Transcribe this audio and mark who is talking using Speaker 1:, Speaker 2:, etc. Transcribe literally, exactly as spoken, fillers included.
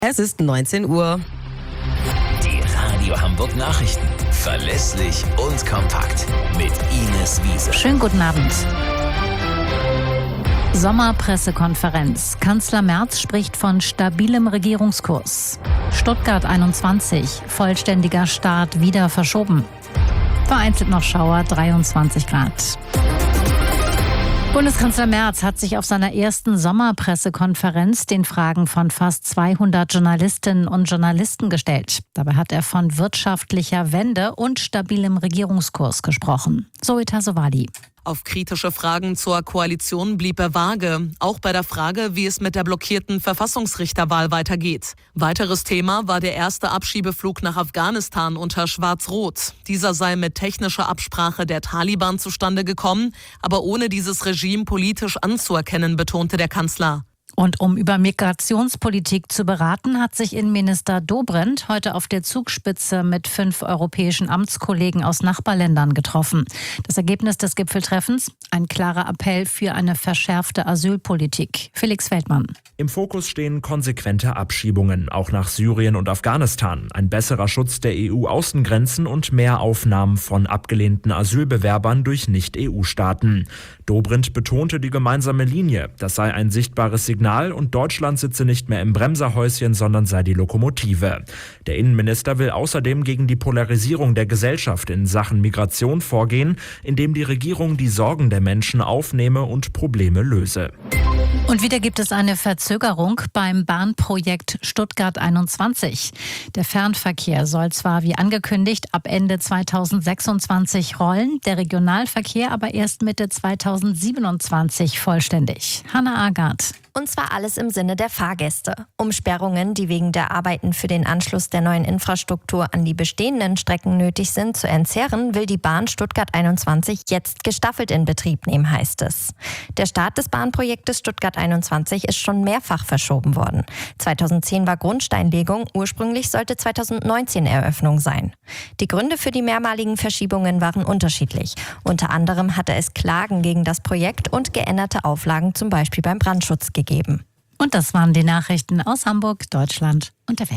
Speaker 1: Es ist neunzehn Uhr.
Speaker 2: Die Radio Hamburg Nachrichten. Verlässlich und kompakt. Mit Ines Wiese.
Speaker 3: Schönen guten Abend. Sommerpressekonferenz. Kanzler Merz spricht von stabilem Regierungskurs. Stuttgart einundzwanzig. Vollständiger Start wieder verschoben. Vereinzelt noch Schauer, dreiundzwanzig Grad. Bundeskanzler Merz hat sich auf seiner ersten Sommerpressekonferenz den Fragen von fast zweihundert Journalistinnen und Journalisten gestellt. Dabei hat er von wirtschaftlicher Wende und stabilem Regierungskurs gesprochen. Zoe Tassovali.
Speaker 4: Auf kritische Fragen zur Koalition blieb er vage, auch bei der Frage, wie es mit der blockierten Verfassungsrichterwahl weitergeht. Weiteres Thema war der erste Abschiebeflug nach Afghanistan unter Schwarz-Rot. Dieser sei mit technischer Absprache der Taliban zustande gekommen, aber ohne dieses Regime politisch anzuerkennen, betonte der Kanzler.
Speaker 3: Und um über Migrationspolitik zu beraten, hat sich Innenminister Dobrindt heute auf der Zugspitze mit fünf europäischen Amtskollegen aus Nachbarländern getroffen. Das Ergebnis des Gipfeltreffens? Ein klarer Appell für eine verschärfte Asylpolitik. Felix Feldmann.
Speaker 5: Im Fokus stehen konsequente Abschiebungen, auch nach Syrien und Afghanistan. Ein besserer Schutz der E U-Außengrenzen und mehr Aufnahmen von abgelehnten Asylbewerbern durch Nicht-E U-Staaten. Dobrindt betonte die gemeinsame Linie. Das sei ein sichtbares Signal und Deutschland sitze nicht mehr im Bremserhäuschen, sondern sei die Lokomotive. Der Innenminister will außerdem gegen die Polarisierung der Gesellschaft in Sachen Migration vorgehen, indem die Regierung die Sorgen der Menschen aufnehme und Probleme löse.
Speaker 3: Und wieder gibt es eine Verzögerung beim Bahnprojekt Stuttgart einundzwanzig. Der Fernverkehr soll zwar wie angekündigt ab Ende zweitausendsechsundzwanzig rollen, der Regionalverkehr aber erst Mitte zweitausendsiebenundzwanzig vollständig. Hannah Agard.
Speaker 6: Und zwar alles im Sinne der Fahrgäste. Umsperrungen, die wegen der Arbeiten für den Anschluss der neuen Infrastruktur an die bestehenden Strecken nötig sind, zu entzerren, will die Bahn Stuttgart einundzwanzig jetzt gestaffelt in Betrieb nehmen, heißt es. Der Start des Bahnprojektes Stuttgart einundzwanzig ist schon mehrfach verschoben worden. zweitausendzehn war Grundsteinlegung, ursprünglich sollte zweitausendneunzehn Eröffnung sein. Die Gründe für die mehrmaligen Verschiebungen waren unterschiedlich. Unter anderem hatte es Klagen gegen das Projekt und geänderte Auflagen, zum Beispiel beim Brandschutz, gegeben.
Speaker 3: Und das waren die Nachrichten aus Hamburg, Deutschland und der Welt.